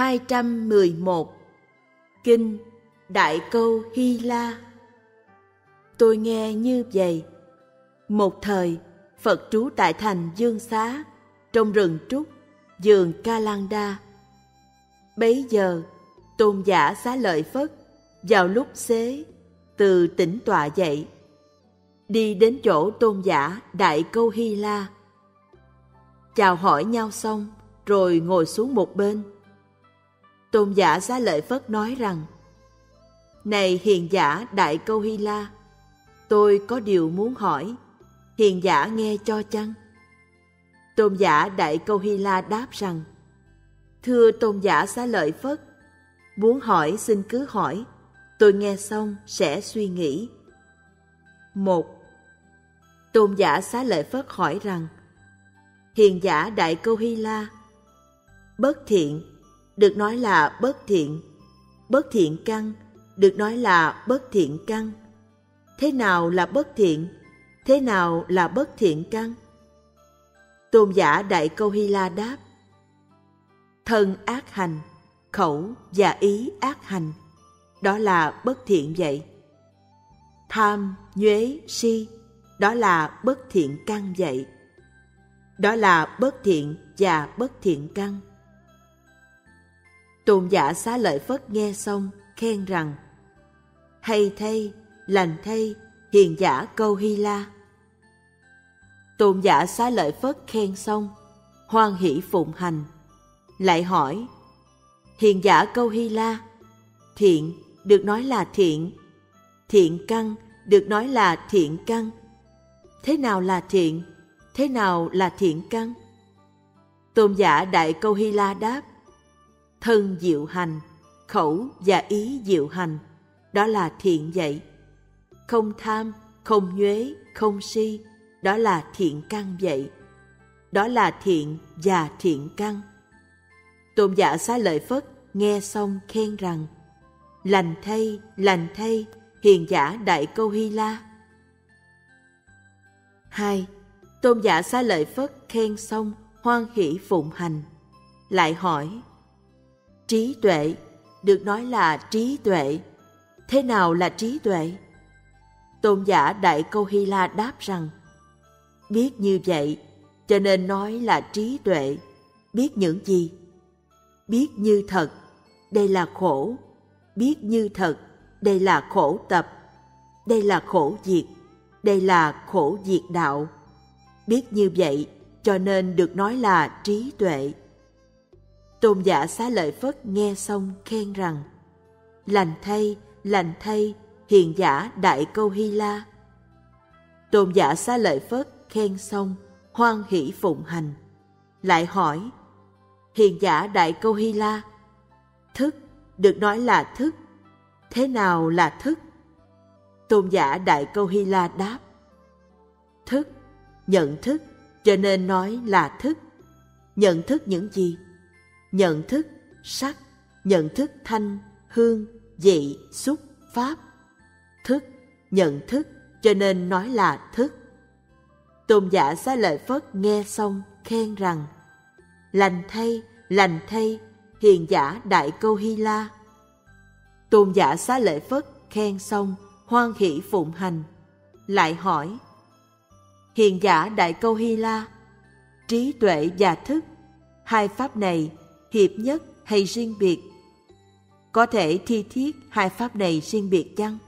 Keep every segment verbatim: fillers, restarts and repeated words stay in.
hai trăm mười một. Kinh Đại Câu Hy La. Tôi nghe như vậy. Một thời, Phật trú tại thành Dương Xá, trong rừng trúc, vườn Ca Lan Đa. Bấy giờ, Tôn giả Xá Lợi Phất vào lúc xế từ tĩnh tọa dậy, đi đến chỗ Tôn giả Đại Câu Hy La. Chào hỏi nhau xong, rồi ngồi xuống một bên. Tôn giả Xá Lợi Phất nói rằng: Này hiền giả Đại Câu Hy La, tôi có điều muốn hỏi, hiền giả nghe cho chăng? Tôn giả Đại Câu Hy La đáp rằng: Thưa Tôn giả Xá Lợi Phất, muốn hỏi xin cứ hỏi, tôi nghe xong sẽ suy nghĩ. Một. Tôn giả Xá Lợi Phất hỏi rằng: Hiền giả Đại Câu Hy La, bất thiện được nói là bất thiện, bất thiện căn được nói là bất thiện căn. Thế nào là bất thiện? Thế nào là bất thiện căn? Tôn giả Đại Câu Hy La đáp: Thân ác hành, khẩu và ý ác hành, đó là bất thiện vậy. Tham, nhuế, si, đó là bất thiện căn vậy. Đó là bất thiện và bất thiện căn. Tôn giả Xá Lợi Phất nghe xong khen rằng: Hay thay, lành thay, hiền giả Câu Hy La. Tôn giả Xá Lợi Phất khen xong, hoan hỷ phụng hành, lại hỏi: Hiền giả Câu Hy La, thiện được nói là thiện, thiện căn được nói là thiện căn. Thế nào là thiện? Thế nào là thiện căn? Tôn giả Đại Câu Hy La đáp: Thân diệu hành, khẩu và ý diệu hành, đó là thiện vậy. Không tham, không nhuế, không si, đó là thiện căn vậy. Đó là thiện và thiện căn. Tôn giả Xá Lợi Phất nghe xong khen rằng: Lành thay, lành thay, hiền giả Đại Câu Hy La. Hai. Tôn giả Xá Lợi Phất khen xong hoan hỷ phụng hành, lại hỏi: Trí tuệ được nói là trí tuệ. Thế nào là trí tuệ? Tôn giả Đại Câu Hy La đáp rằng: Biết như vậy, cho nên nói là trí tuệ. Biết những gì? Biết như thật, đây là khổ. Biết như thật, đây là khổ tập. Đây là khổ diệt, đây là khổ diệt đạo. Biết như vậy, cho nên được nói là trí tuệ. Tôn giả Xá Lợi Phất nghe xong khen rằng: Lành thay, lành thay, hiền giả Đại Câu Hy La. Tôn giả Xá Lợi Phất khen xong hoan hỷ phụng hành, lại hỏi: Hiền giả Đại Câu Hy La, thức được nói là thức. Thế nào là thức? Tôn giả Đại Câu Hy La đáp: Thức, nhận thức, cho nên nói là thức. Nhận thức những gì? Nhận thức sắc, nhận thức thanh, hương, vị, xúc, pháp. Thức, nhận thức, cho nên nói là thức. Tôn giả Xá Lợi Phất nghe xong khen rằng: Lành thay, lành thay, hiền giả Đại Câu Hy La. Tôn giả Xá Lợi Phất khen xong hoan hỷ phụng hành, lại hỏi: Hiền giả Đại Câu Hy La, trí tuệ và thức, hai pháp này hiệp nhất hay riêng biệt? Có thể thi thiết hai pháp này riêng biệt chăng?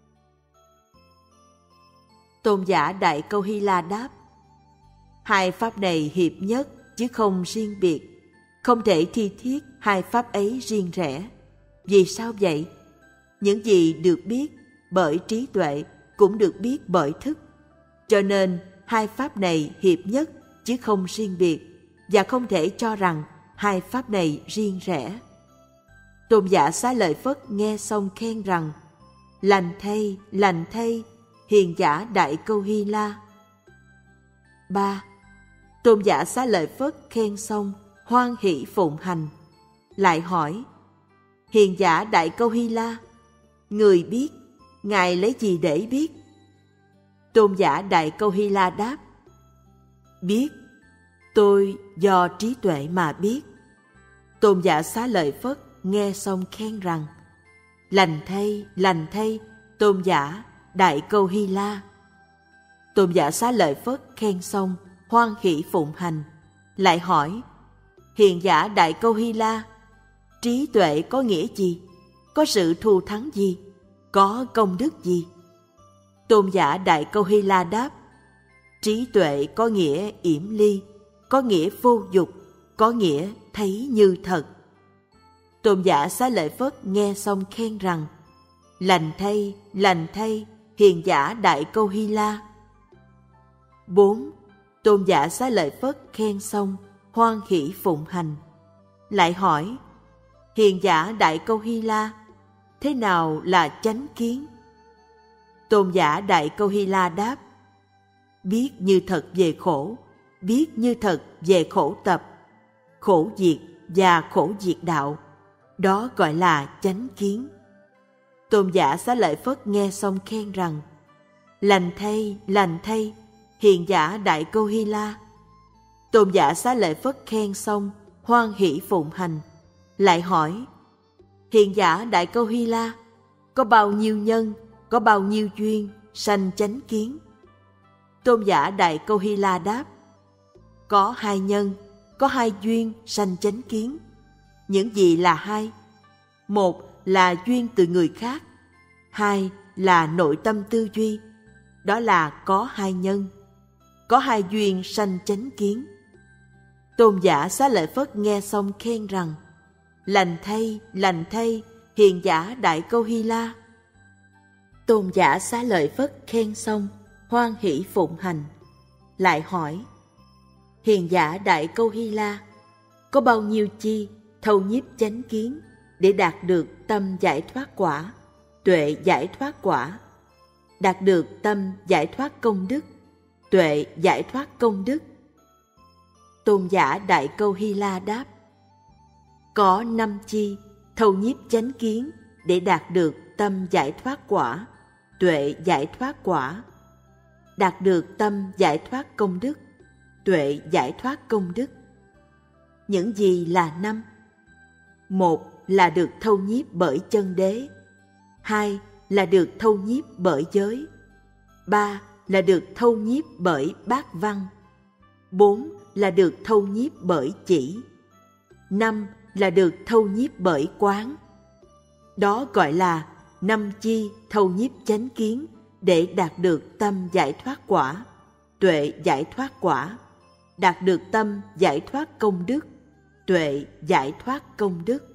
Tôn giả Đại Câu Hy La đáp: Hai pháp này hiệp nhất chứ không riêng biệt. Không thể thi thiết hai pháp ấy riêng rẽ. Vì sao vậy? Những gì được biết bởi trí tuệ cũng được biết bởi thức. Cho nên hai pháp này hiệp nhất chứ không riêng biệt, và không thể cho rằng hai pháp này riêng rẽ. Tôn giả Xá Lợi Phất nghe xong khen rằng: Lành thay, lành thay, hiền giả Đại Câu Hy La. Ba. Tôn giả Xá Lợi Phất khen xong hoan hỷ phụng hành, lại hỏi: Hiền giả Đại Câu Hy La, người biết, ngài lấy gì để biết? Tôn giả Đại Câu Hy La đáp: Biết, tôi do trí tuệ mà biết. Tôn giả Xá Lợi Phất nghe xong khen rằng: lành thay, lành thay, tôn giả Đại Câu Hy La. Tôn giả Xá Lợi Phất khen xong hoan hỷ phụng hành, lại hỏi: hiền giả Đại Câu Hy La, trí tuệ có nghĩa gì? Có sự thù thắng gì? Có công đức gì? Tôn giả Đại Câu Hy La đáp: trí tuệ có nghĩa yểm ly, có nghĩa vô dục, có nghĩa thấy như thật. Tôn giả Xá Lợi Phất nghe xong khen rằng: lành thay, lành thay, hiền giả Đại Câu Hy La. Bốn. Tôn giả Xá Lợi Phất khen xong hoan hỷ phụng hành, lại hỏi: hiền giả Đại Câu Hy La, thế nào là chánh kiến? Tôn giả Đại Câu Hy La đáp: biết như thật về khổ, biết như thật về khổ tập, khổ diệt và khổ diệt đạo, đó gọi là chánh kiến. Tôn giả Xá Lợi Phất nghe xong khen rằng: lành thay, lành thay, hiền giả Đại Câu Hy La. Tôn giả Xá Lợi Phất khen xong hoan hỷ phụng hành, lại hỏi: hiền giả Đại Câu Hy La, có bao nhiêu nhân, có bao nhiêu duyên sanh chánh kiến? Tôn giả Đại Câu Hy La đáp: có hai nhân, có hai duyên sanh chánh kiến. Những gì là hai? Một là duyên từ người khác, hai là nội tâm tư duy. Đó là có hai nhân, có hai duyên sanh chánh kiến. Tôn giả Xá Lợi Phất nghe xong khen rằng: lành thay, lành thay, hiền giả Đại Câu Hy La. Tôn giả Xá Lợi Phất khen xong hoan hỷ phụng hành, lại hỏi: hiền giả Đại Câu Hy La, có bao nhiêu chi thâu nhiếp chánh kiến để đạt được tâm giải thoát quả, tuệ giải thoát quả, đạt được tâm giải thoát công đức, tuệ giải thoát công đức? Tôn giả Đại Câu Hy La đáp: có năm chi thâu nhiếp chánh kiến để đạt được tâm giải thoát quả, tuệ giải thoát quả, đạt được tâm giải thoát công đức, tuệ giải thoát công đức. Những gì là năm? Một là được thâu nhiếp bởi chân đế, hai là được thâu nhiếp bởi giới, ba là được thâu nhiếp bởi bát văn, bốn là được thâu nhiếp bởi chỉ, năm là được thâu nhiếp bởi quán. Đó gọi là năm chi thâu nhiếp chánh kiến để đạt được tâm giải thoát quả, tuệ giải thoát quả, đạt được tâm giải thoát công đức, tuệ giải thoát công đức.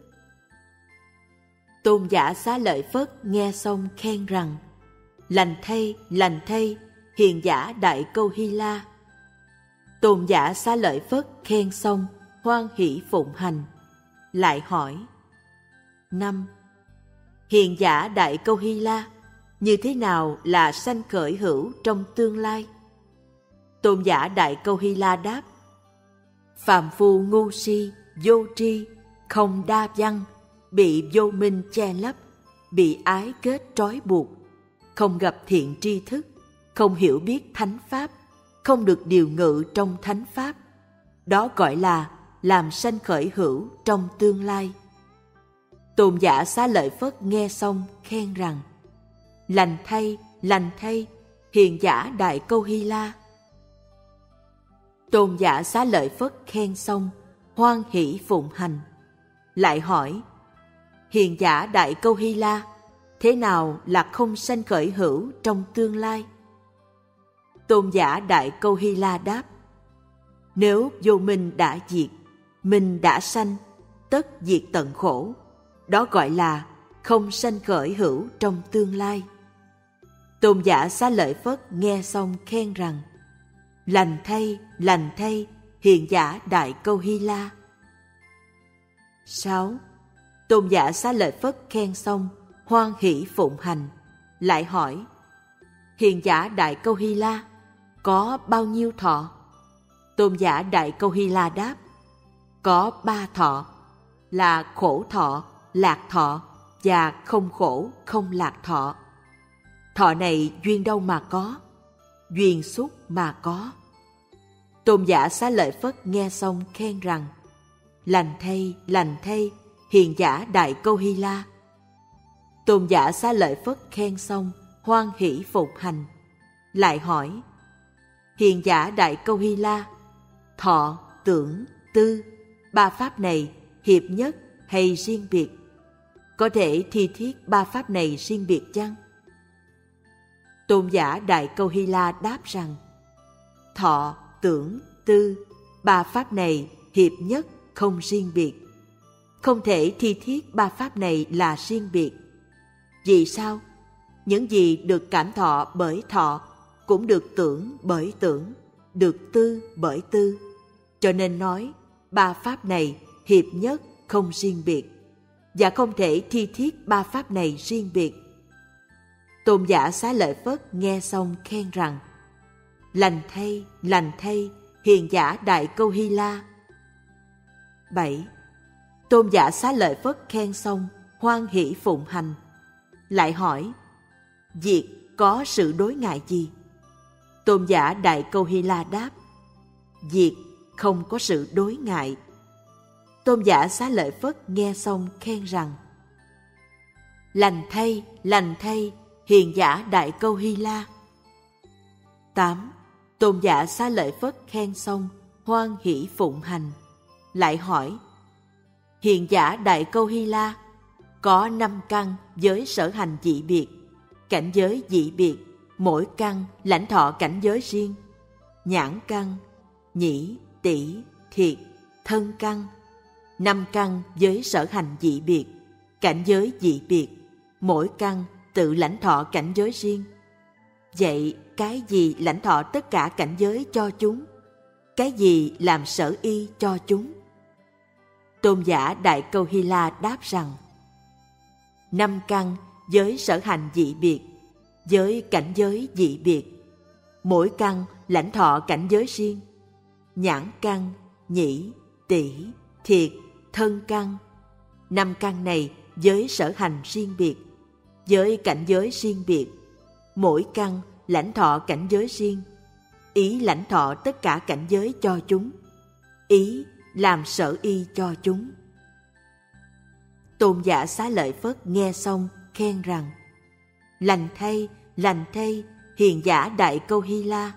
Tôn giả Xá Lợi Phất nghe xong khen rằng: lành thay, lành thay, hiền giả Đại Câu Hy La. Tôn giả Xá Lợi Phất khen xong hoan hỷ phụng hành, lại hỏi: năm. Hiền giả Đại Câu Hy La, như thế nào là sanh khởi hữu trong tương lai? Tôn giả Đại Câu Hy La đáp: phàm phu ngu si, vô tri, không đa văn, bị vô minh che lấp, bị ái kết trói buộc, không gặp thiện tri thức, không hiểu biết thánh pháp, không được điều ngự trong thánh pháp. Đó gọi là làm sanh khởi hữu trong tương lai. Tôn giả Xá Lợi Phất nghe xong khen rằng: lành thay, lành thay, hiền giả Đại Câu Hy La. Tôn giả Xá Lợi Phất khen xong hoan hỷ phụng hành, lại hỏi: hiền giả Đại Câu Hy La, thế nào là không sanh khởi hữu trong tương lai? Tôn giả Đại Câu Hy La đáp: nếu vô minh đã diệt, minh đã sanh, tất diệt tận khổ. Đó gọi là không sanh khởi hữu trong tương lai. Tôn giả Xá Lợi Phất nghe xong khen rằng: lành thay, lành thay, hiền giả Đại Câu Hy La. Sáu. Tôn giả Xá Lợi Phất khen xong hoan hỷ phụng hành, lại hỏi: hiền giả Đại Câu Hy La, có bao nhiêu thọ? Tôn giả Đại Câu Hy La đáp: có ba thọ, là khổ thọ, lạc thọ và không khổ, không lạc thọ. Thọ này duyên đâu mà có? Duyên xúc mà có. Tôn giả Xá Lợi Phất nghe xong khen rằng: lành thay, lành thay, hiền giả Đại Câu Hy La. Tôn giả Xá Lợi Phất khen xong, hoan hỷ phục hành. Lại hỏi, hiền giả Đại Câu Hy La, thọ, tưởng, tư, ba pháp này hiệp nhất hay riêng biệt? Có thể thi thiết ba pháp này riêng biệt chăng? Tôn giả Đại Câu Hy La đáp rằng, thọ, tưởng, tư, ba pháp này hiệp nhất không riêng biệt. Không thể thi thiết ba pháp này là riêng biệt. Vì sao? Những gì được cảm thọ bởi thọ cũng được tưởng bởi tưởng, được tư bởi tư. Cho nên nói, ba pháp này hiệp nhất không riêng biệt, và không thể thi thiết ba pháp này riêng biệt. Tôn giả Xá Lợi Phất nghe xong khen rằng, lành thay, lành thay, hiền giả Đại Câu Hy La. bảy. Tôn giả Xá Lợi Phất khen xong, hoan hỷ phụng hành. Lại hỏi, việc có sự đối ngại gì? Tôn giả Đại Câu Hy La đáp, việc không có sự đối ngại. Tôn giả Xá Lợi Phất nghe xong khen rằng, lành thay, lành thay, hiền giả Đại Câu Hy La. tám. Tôn giả Xá Lợi Phất khen xong, hoan hỷ phụng hành. Lại hỏi, hiền giả Đại Câu Hy La, có năm căn với sở hành dị biệt, cảnh giới dị biệt, mỗi căn lãnh thọ cảnh giới riêng. Nhãn căn, nhĩ, tỷ, thiệt, thân căn. Năm căn với sở hành dị biệt, cảnh giới dị biệt, mỗi căn tự lãnh thọ cảnh giới riêng. Vậy cái gì lãnh thọ tất cả cảnh giới cho chúng? Cái gì làm sở y cho chúng? Tôn giả Đại Câu Hy La đáp rằng, năm căn với sở hành dị biệt, với cảnh giới dị biệt, mỗi căn lãnh thọ cảnh giới riêng. Nhãn căn, nhĩ, tỷ, thiệt, thân căn. Năm căn này với sở hành riêng biệt, với cảnh giới riêng biệt, mỗi căn lãnh thọ cảnh giới riêng. Ý lãnh thọ tất cả cảnh giới cho chúng, ý làm sở y cho chúng. Tôn giả Xá Lợi Phất nghe xong khen rằng, lành thay, lành thay, hiền giả Đại Câu Hy La.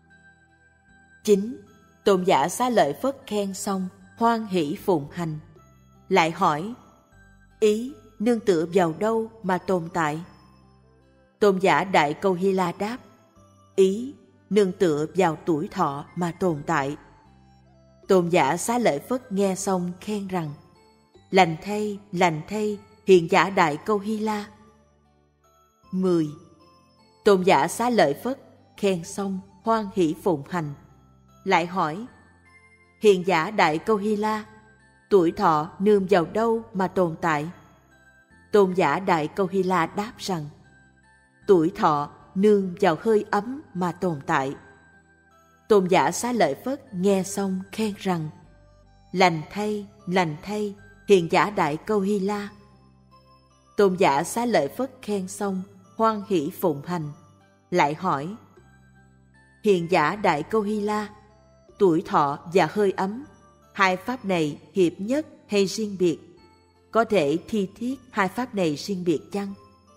chín. Tôn giả Xá Lợi Phất khen xong, hoan hỷ phụng hành. Lại hỏi, ý nương tựa vào đâu mà tồn tại? Tôn giả Đại Câu Hy La đáp, ý nương tựa vào tuổi thọ mà tồn tại. Tôn giả Xá Lợi Phất nghe xong khen rằng, lành thay, lành thay, hiền giả Đại Câu Hy La. mười. Tôn giả Xá Lợi Phất khen xong, hoan hỷ phụng hành. Lại hỏi, hiền giả Đại Câu Hy La, tuổi thọ nương vào đâu mà tồn tại? Tôn giả Đại Câu Hy La đáp rằng, tuổi thọ nương vào hơi ấm mà tồn tại. Tôn giả Xá Lợi Phất nghe xong khen rằng, lành thay, lành thay, hiền giả Đại Câu Hy La. Tôn giả Xá Lợi Phất khen xong, hoan hỷ phụng hành. Lại hỏi, hiền giả Đại Câu Hy La, tuổi thọ và hơi ấm, hai pháp này hiệp nhất hay riêng biệt? Có thể thi thiết hai pháp này riêng biệt chăng?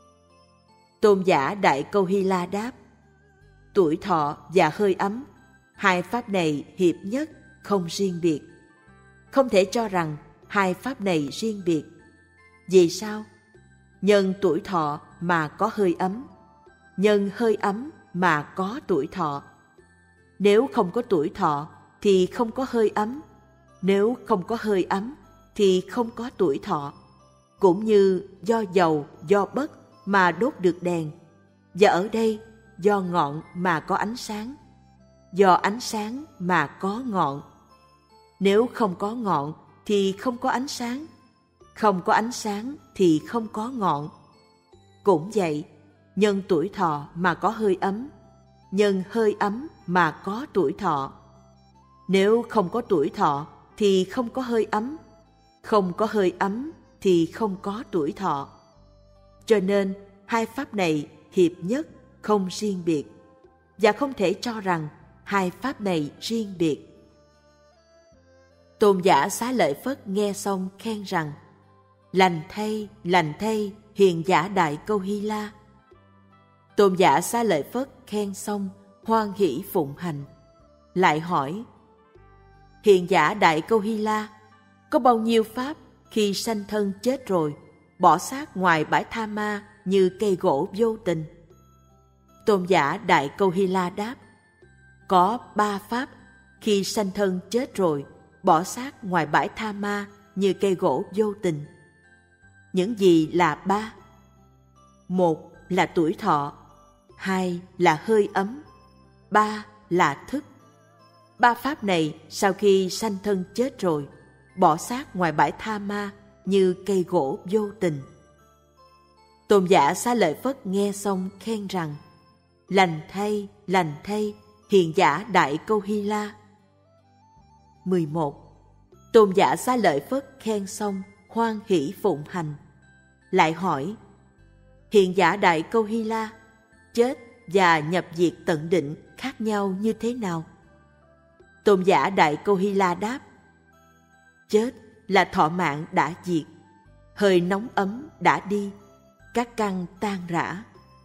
Tôn giả Đại Câu Hy La đáp, tuổi thọ và hơi ấm, hai pháp này hiệp nhất không riêng biệt. Không thể cho rằng hai pháp này riêng biệt. Vì sao? Nhân tuổi thọ mà có hơi ấm, nhân hơi ấm mà có tuổi thọ. Nếu không có tuổi thọ thì không có hơi ấm, nếu không có hơi ấm thì không có tuổi thọ. Cũng như do dầu, do bất mà đốt được đèn, và ở đây do ngọn mà có ánh sáng, do ánh sáng mà có ngọn. Nếu không có ngọn thì không có ánh sáng, không có ánh sáng thì không có ngọn. Cũng vậy, nhân tuổi thọ mà có hơi ấm, nhân hơi ấm mà có tuổi thọ. Nếu không có tuổi thọ thì không có hơi ấm, không có hơi ấm thì không có tuổi thọ. Cho nên hai pháp này hiệp nhất không riêng biệt, và không thể cho rằng hai pháp này riêng biệt. Tôn giả Xá Lợi Phất nghe xong khen rằng: lành thay, lành thay, hiền giả Đại Câu Hy La. Tôn giả Xá Lợi Phất khen xong hoan hỷ phụng hành, lại hỏi: hiền giả Đại Câu Hy La, có bao nhiêu pháp khi sanh thân chết rồi bỏ xác ngoài bãi tha ma như cây gỗ vô tình? Tôn giả Đại Câu Hy La đáp: có ba pháp khi sanh thân chết rồi bỏ xác ngoài bãi tha ma như cây gỗ vô tình. Những gì là ba? Một là tuổi thọ, hai là hơi ấm, ba là thức. Ba pháp này sau khi sanh thân chết rồi bỏ xác ngoài bãi tha ma như cây gỗ vô tình. Tôn giả Xá Lợi Phất nghe xong khen rằng: lành thay, lành thay, hiền giả Đại Câu Hy La. mười một. Tôn giả Xá Lợi Phất khen xong hoan hỷ phụng hành, lại hỏi: hiền giả Đại Câu Hy La, chết và nhập diệt tận định khác nhau như thế nào? Tôn giả Đại Câu Hy La đáp: chết là thọ mạng đã diệt, hơi nóng ấm đã đi, các căn tan rã.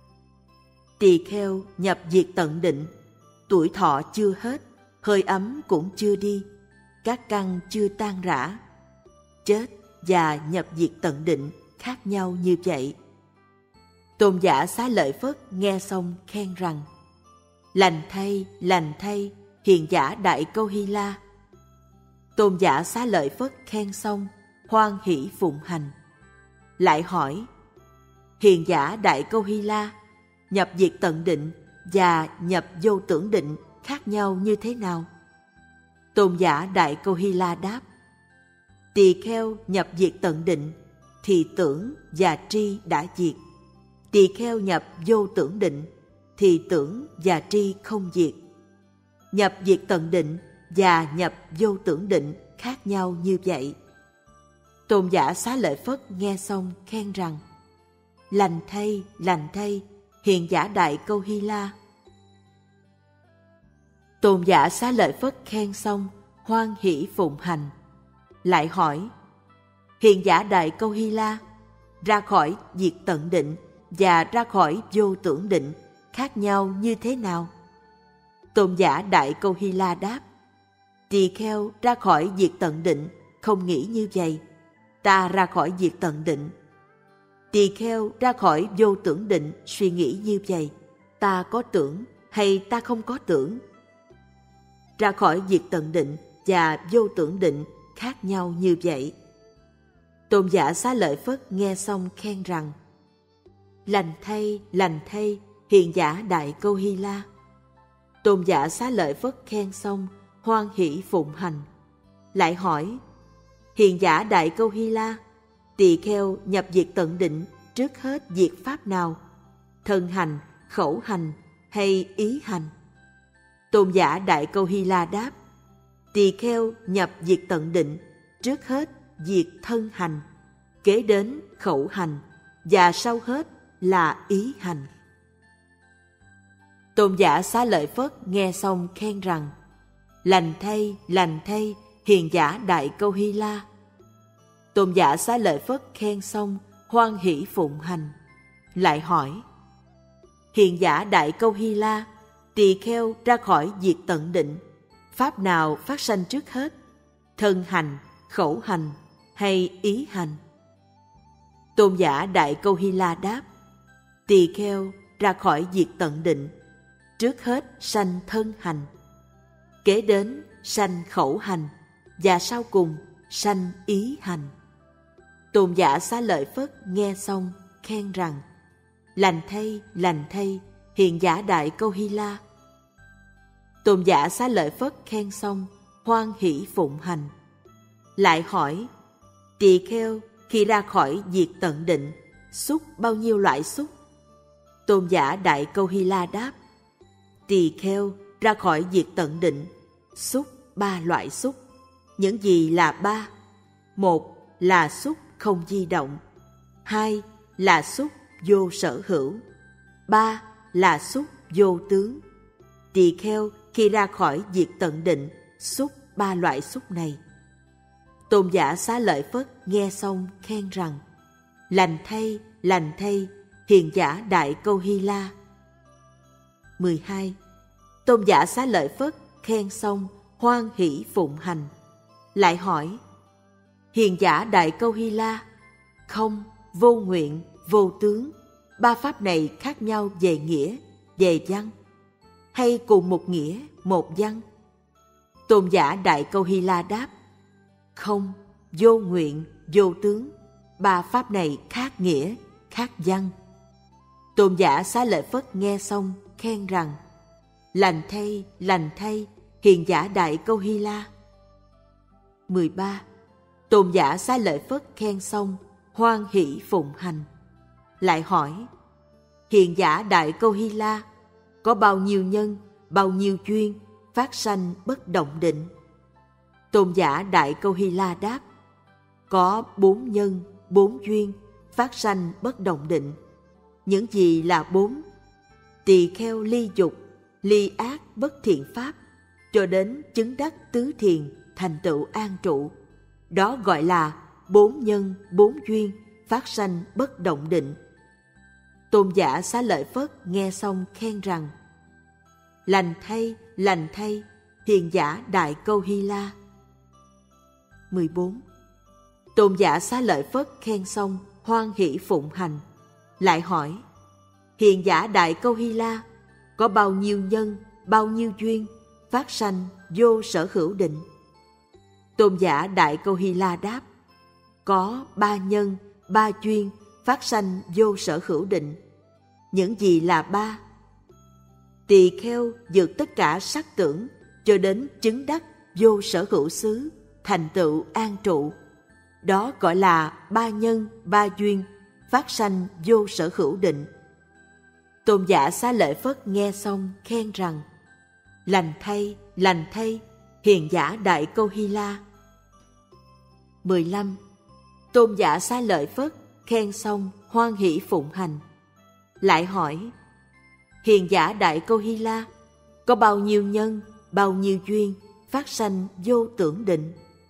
Tỳ kheo nhập diệt tận định, tuổi thọ chưa hết, hơi ấm cũng chưa đi, các căn chưa tan rã. Chết và nhập diệt tận định khác nhau như vậy. Tôn giả Xá Lợi Phất nghe xong khen rằng: lành thay, lành thay, hiền giả Đại Câu Hy La. Tôn giả Xá Lợi Phất khen xong hoan hỷ phụng hành, lại hỏi: hiền giả Đại Câu Hy La, nhập diệt tận định và nhập vô tưởng định khác nhau như thế nào? Tôn giả Đại Câu Hy La đáp: tỳ kheo nhập diệt tận định thì tưởng và tri đã diệt, tỳ kheo nhập vô tưởng định thì tưởng và tri không diệt. Nhập diệt tận định và nhập vô tưởng định khác nhau như vậy. Tôn giả Xá Lợi Phất nghe xong khen rằng: lành thay, lành thay, hiền giả Đại Câu Hy La. Tôn giả Xá Lợi Phất khen xong hoan hỷ phụng hành, lại hỏi: hiền giả Đại Câu Hy La, ra khỏi diệt tận định và ra khỏi vô tưởng định khác nhau như thế nào? Tôn giả Đại Câu Hy La đáp: tỳ kheo ra khỏi diệt tận định không nghĩ như vậy, ta ra khỏi diệt tận định. Tỳ kheo ra khỏi vô tưởng định suy nghĩ như vậy, ta có tưởng hay ta không có tưởng. Ra khỏi diệt tận định và vô tưởng định khác nhau như vậy. Tôn giả Xá Lợi Phất nghe xong khen rằng: lành thay, lành thay, hiền giả Đại Câu Hy La. Tôn giả Xá Lợi Phất khen xong hoan hỷ phụng hành, lại hỏi: hiền giả Đại Câu Hy La, tỳ kheo nhập diệt tận định trước hết diệt pháp nào? Thân hành, khẩu hành hay ý hành? Tôn giả Đại Câu Hy La đáp: tỳ kheo nhập diệt tận định trước hết diệt thân hành, kế đến khẩu hành và sau hết là ý hành. Tôn giả Xá Lợi Phất nghe xong khen rằng: lành thay, lành thay, hiền giả Đại Câu Hy La. Tôn giả Xá Lợi Phất khen xong hoan hỷ phụng hành, lại hỏi: hiền giả Đại Câu Hy La, tỳ kheo ra khỏi diệt tận định, pháp nào phát sanh trước hết? Thân hành, khẩu hành hay ý hành? Tôn giả Đại Câu Hy La đáp: tỳ kheo ra khỏi diệt tận định, trước hết sanh thân hành, kế đến sanh khẩu hành và sau cùng sanh ý hành. Tôn giả Xá Lợi Phất nghe xong khen rằng: lành thay, lành thay, hiền giả Đại Câu Hy La. Tôn giả Xá Lợi Phất khen xong hoan hỷ phụng hành, lại hỏi: tỳ kheo khi ra khỏi diệt tận định xúc bao nhiêu loại xúc? Tôn giả Đại Câu Hy La đáp: tỳ kheo ra khỏi diệt tận định xúc ba loại xúc. Những gì là ba? Một là xúc không di động, hai là xúc vô sở hữu, ba là xúc vô tướng. Tỳ kheo khi ra khỏi diệt tận định xúc ba loại xúc này. Tôn giả Xá Lợi Phất nghe xong khen rằng: lành thay, lành thay, hiền giả Đại Câu Hy La. mười hai. Tôn giả Xá Lợi Phất khen xong hoan hỷ phụng hành, lại hỏi: hiền giả Đại Câu Hy La, không, vô nguyện, vô tướng, ba pháp này khác nhau về nghĩa, về văn, hay cùng một nghĩa, một văn? Tôn giả Đại Câu Hy La đáp: không, vô nguyện, vô tướng, ba pháp này khác nghĩa, khác văn. Tôn giả Xá Lợi Phất nghe xong khen rằng: lành thay, lành thay, hiền giả Đại Câu Hy La. mười ba. Tôn giả Xá Lợi Phất khen xong hoan hỷ phụng hành, lại hỏi: hiền giả Đại Câu Hy La, có bao nhiêu nhân, bao nhiêu duyên phát sanh bất động định? Tôn giả Đại Câu Hy La đáp: có bốn nhân, bốn duyên phát sanh bất động định. Những gì là bốn? Tỳ kheo ly dục, ly ác bất thiện pháp, cho đến chứng đắc tứ thiền, thành tựu an trụ. Đó gọi là bốn nhân, bốn duyên phát sanh bất động định. Tôn giả Xá Lợi Phất nghe xong khen rằng: lành thay, lành thay, hiền giả Đại Câu Hy La. mười bốn. Tôn giả Xá Lợi Phất khen xong hoan hỷ phụng hành, lại hỏi: hiền giả Đại Câu Hy La, có bao nhiêu nhân, bao nhiêu duyên phát sanh vô sở hữu định? Tôn giả Đại Câu Hy La đáp: có ba nhân, ba duyên phát sanh vô sở hữu định. Những gì là ba? Tỳ kheo vượt tất cả sắc tưởng, cho đến chứng đắc vô sở hữu xứ, thành tựu an trụ. Đó gọi là ba nhân, ba duyên phát sanh vô sở hữu định. Tôn giả Xá Lợi Phất nghe xong khen rằng: lành thay, lành thay, hiền giả Đại Câu Hy La. mười lăm. Tôn giả Xá Lợi Phất khen xong hoan hỷ phụng hành, lại hỏi: hiền giả Đại Câu Hy La, có bao nhiêu nhân, bao nhiêu duyên phát sanh vô tưởng định?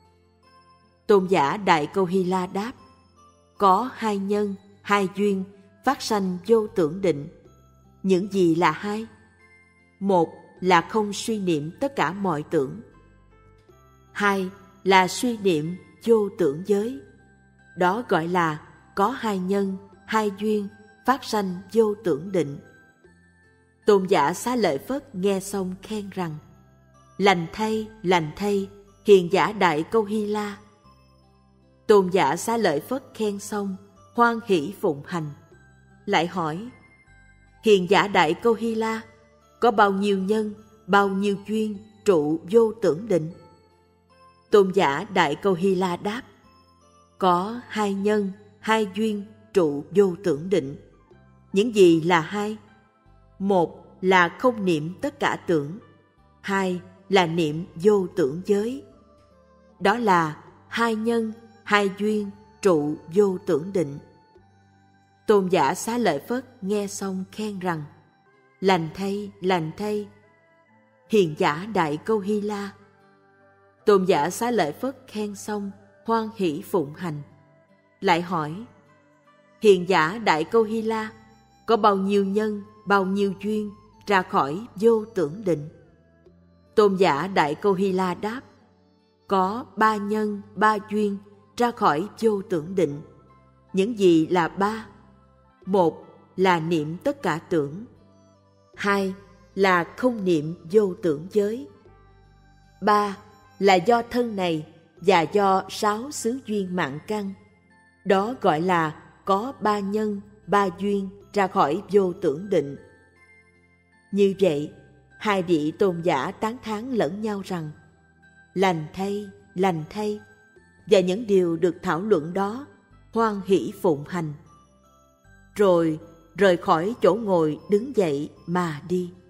Tôn giả Đại Câu Hy La đáp: có hai nhân, hai duyên phát sanh vô tưởng định. Những gì là hai? Một là không suy niệm tất cả mọi tưởng. Hai là suy niệm vô tưởng giới. Đó gọi là có hai nhân, hai duyên phát sanh vô tưởng định. Tôn giả Xá Lợi Phất nghe xong khen rằng: lành thay, lành thay, hiền giả Đại Câu Hy La. Tôn giả Xá Lợi Phất khen xong hoan hỷ phụng hành, lại hỏi: hiền giả Đại Câu Hy La, có bao nhiêu nhân, bao nhiêu duyên trụ vô tưởng định? Tôn giả Đại Câu Hy La đáp: có hai nhân, hai duyên trụ vô tưởng định. Những gì là hai? Một là không niệm tất cả tưởng. Hai là niệm vô tưởng giới. Đó là hai nhân, hai duyên trụ vô tưởng định. Tôn giả Xá Lợi Phất nghe xong khen rằng: lành thay, lành thay, hiền giả Đại Câu Hy La. Tôn giả Xá Lợi Phất khen xong hoan hỷ phụng hành, lại hỏi: hiền giả Đại Câu Hy La, có bao nhiêu nhân, bao nhiêu duyên ra khỏi vô tưởng định? Tôn giả Đại Câu Hy La đáp: có ba nhân, ba duyên ra khỏi vô tưởng định. Những gì là ba? Một là niệm tất cả tưởng. Hai là không niệm vô tưởng giới. Ba là do thân này và do sáu xứ duyên mạng căn. Đó gọi là có ba nhân, ba duyên ra khỏi vô tưởng định. Như vậy, hai vị tôn giả tán thán lẫn nhau rằng: lành thay, lành thay, và những điều được thảo luận đó hoan hỷ phụng hành. Rồi rời khỏi chỗ ngồi đứng dậy mà đi.